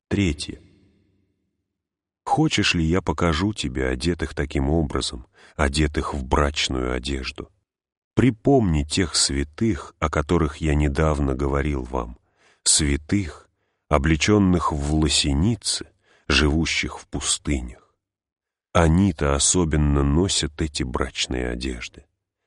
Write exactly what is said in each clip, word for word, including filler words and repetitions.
Третье. Хочешь ли, я покажу тебе одетых таким образом, одетых в брачную одежду? Припомни тех святых, о которых я недавно говорил вам, святых, облеченных в власеницы, живущих в пустынях. Они-то особенно носят эти брачные одежды.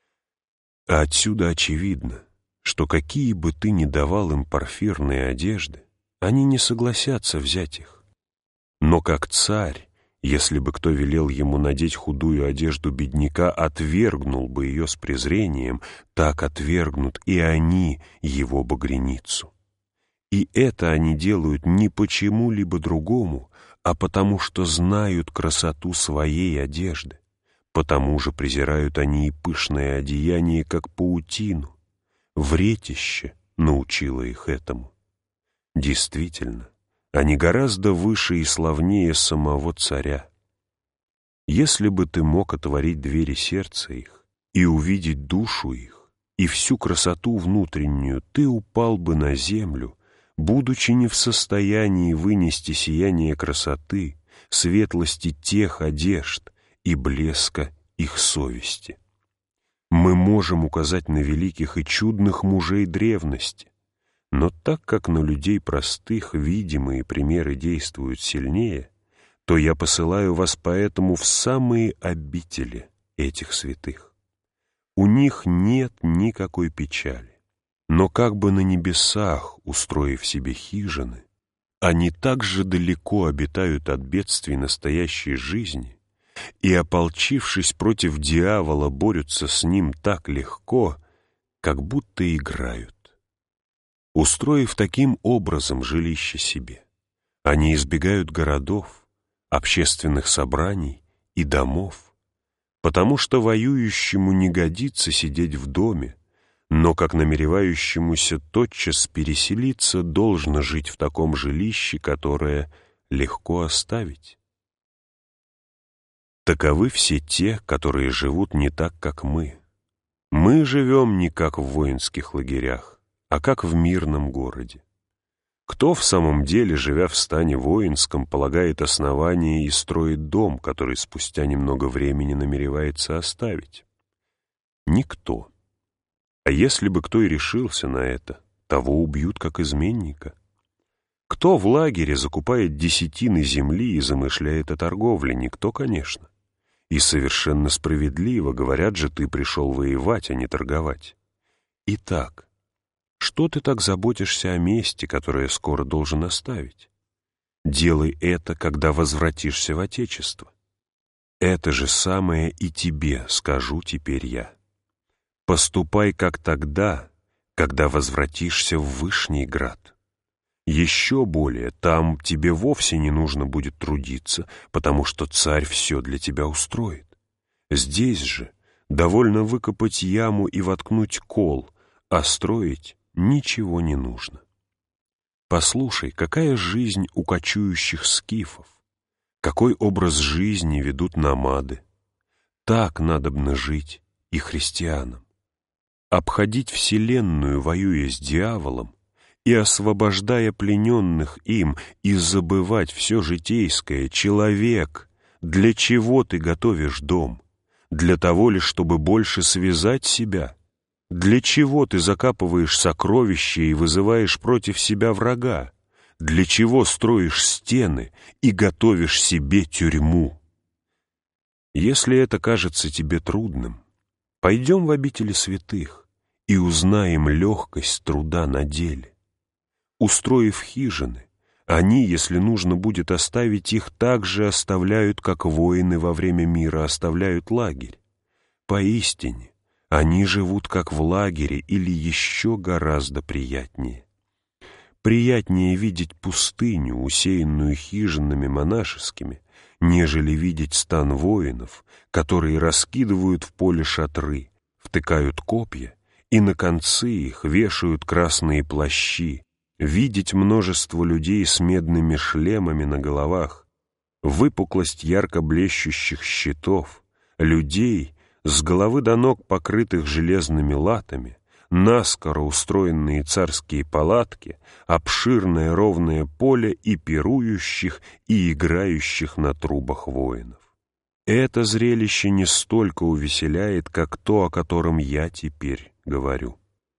А отсюда очевидно, что какие бы ты ни давал им парфирные одежды, они не согласятся взять их. Но как царь, если бы кто велел ему надеть худую одежду бедняка, отвергнул бы ее с презрением, так отвергнут и они его багряницу. И это они делают не почему-либо другому, а потому что знают красоту своей одежды. Потому же презирают они и пышное одеяние, как паутину. Вретище научило их этому. Действительно, они гораздо выше и славнее самого царя. Если бы ты мог отворить двери сердца их и увидеть душу их и всю красоту внутреннюю, ты упал бы на землю, будучи не в состоянии вынести сияние красоты, светлости тех одежд и блеска их совести. Мы можем указать на великих и чудных мужей древности, но так как на людей простых видимые примеры действуют сильнее, то я посылаю вас поэтому в самые обители этих святых. У них нет никакой печали, но как бы на небесах, устроив себе хижины, они так же далеко обитают от бедствий настоящей жизни и, ополчившись против дьявола, борются с ним так легко, как будто играют. Устроив таким образом жилище себе, они избегают городов, общественных собраний и домов, потому что воюющему не годится сидеть в доме, но как намеревающемуся тотчас переселиться должно жить в таком жилище, которое легко оставить. Таковы все те, которые живут не так, как мы. Мы живем не как в воинских лагерях, а как в мирном городе. Кто в самом деле, живя в стане воинском, полагает основание и строит дом, который спустя немного времени намеревается оставить? Никто. А если бы кто и решился на это, того убьют как изменника. Кто в лагере закупает десятины земли и замышляет о торговле? Никто, конечно. И совершенно справедливо, говорят же, ты пришел воевать, а не торговать. Итак, что ты так заботишься о месте, которое скоро должен оставить? Делай это, когда возвратишься в Отечество. Это же самое и тебе скажу теперь я. Поступай, как тогда, когда возвратишься в Вышний Град. Еще более, там тебе вовсе не нужно будет трудиться, потому что царь все для тебя устроит. Здесь же довольно выкопать яму и воткнуть кол, а строить ничего не нужно. Послушай, какая жизнь у кочующих скифов, какой образ жизни ведут намады. Так надобно жить и христианам. Обходить вселенную, воюя с дьяволом, и освобождая плененных им, и забывать все житейское. Человек, для чего ты готовишь дом? Для того ли, чтобы больше связать себя? Для чего ты закапываешь сокровища и вызываешь против себя врага? Для чего строишь стены и готовишь себе тюрьму? Если это кажется тебе трудным, пойдем в обители святых и узнаем легкость труда на деле. Устроив хижины, они, если нужно будет оставить их, так же оставляют, как воины во время мира оставляют лагерь. Поистине, они живут как в лагере или еще гораздо приятнее. Приятнее видеть пустыню, усеянную хижинами монашескими, нежели видеть стан воинов, которые раскидывают в поле шатры, втыкают копья и на концы их вешают красные плащи, видеть множество людей с медными шлемами на головах, выпуклость ярко блещущих щитов, людей, с головы до ног покрытых железными латами, наскоро устроенные царские палатки, обширное ровное поле и пирующих, и играющих на трубах воинов. Это зрелище не столько увеселяет, как то, о котором я теперь говорю.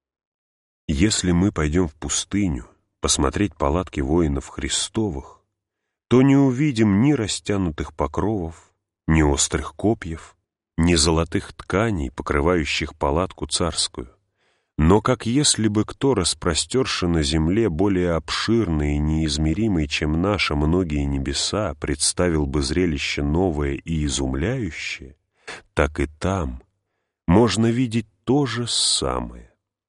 Если мы пойдем в пустыню посмотреть палатки воинов Христовых, то не увидим ни растянутых покровов, ни острых копьев, ни золотых тканей, покрывающих палатку царскую. Но как если бы кто, распростерши на земле более обширный и неизмеримый, чем наши многие небеса, представил бы зрелище новое и изумляющее, так и там можно видеть то же самое.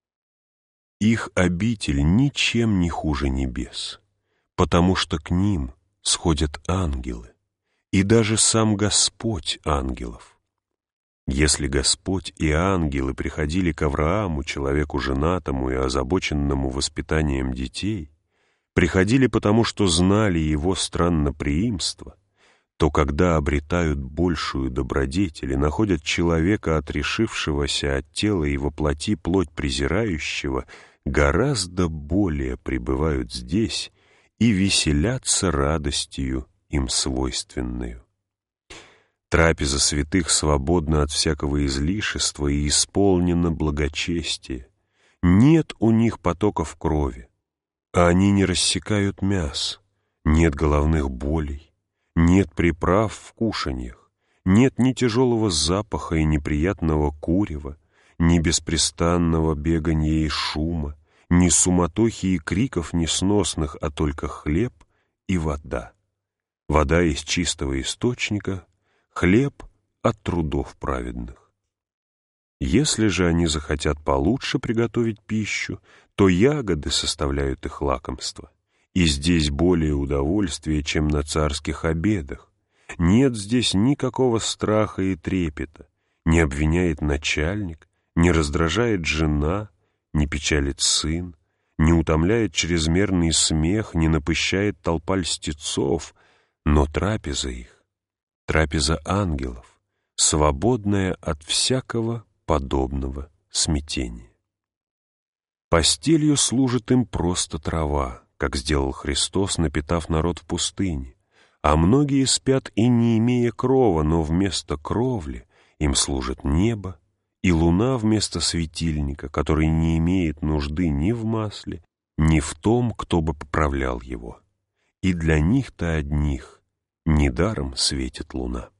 Их обитель ничем не хуже небес, потому что к ним сходят ангелы, и даже сам Господь ангелов. Если Господь и ангелы приходили к Аврааму, человеку женатому и озабоченному воспитанием детей, приходили потому, что знали его странноприимство, то когда обретают большую добродетель и находят человека, отрешившегося от тела и воплоти плоть презирающего, гораздо более пребывают здесь и веселятся радостью им свойственную. Трапеза святых свободна от всякого излишества и исполнена благочестия. Нет у них потоков крови, а они не рассекают мяс, нет головных болей, нет приправ в кушаньях, нет ни тяжелого запаха и неприятного курева, ни беспрестанного беганья и шума, ни суматохи и криков несносных, а только хлеб и вода. Вода из чистого источника, хлеб от трудов праведных. Если же они захотят получше приготовить пищу, то ягоды составляют их лакомство. И здесь более удовольствия, чем на царских обедах. Нет здесь никакого страха и трепета, не обвиняет начальник, не раздражает жена, не печалит сын, не утомляет чрезмерный смех, не напыщает толпа льстецов, но трапеза их, трапеза ангелов, свободная от всякого подобного смятения. Постелью служит им просто трава, как сделал Христос, напитав народ в пустыне, а многие спят и не имея крова, но вместо кровли им служит небо, и луна вместо светильника, который не имеет нужды ни в масле, ни в том, кто бы поправлял его. И для них-то одних недаром светит луна.